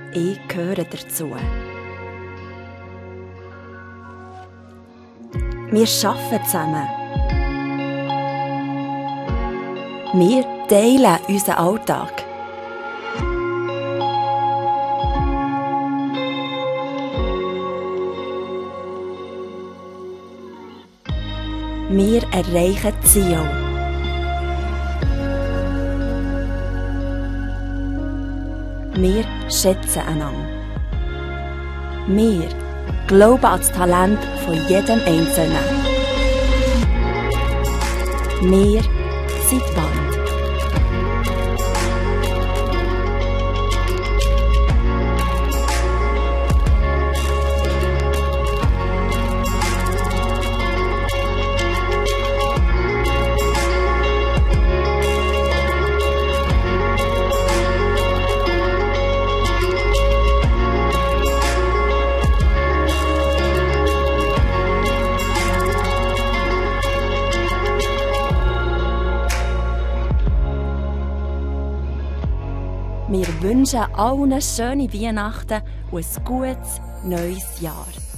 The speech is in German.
ich gehöre dazu. Wir arbeiten zusammen. Wir teilen unseren Alltag. Wir erreichen Ziele. Wir schätzen einander. Wir glauben an das Talent von jedem Einzelnen. Wir sind die Band. Wir wünschen allen schöne Weihnachten und ein gutes neues Jahr.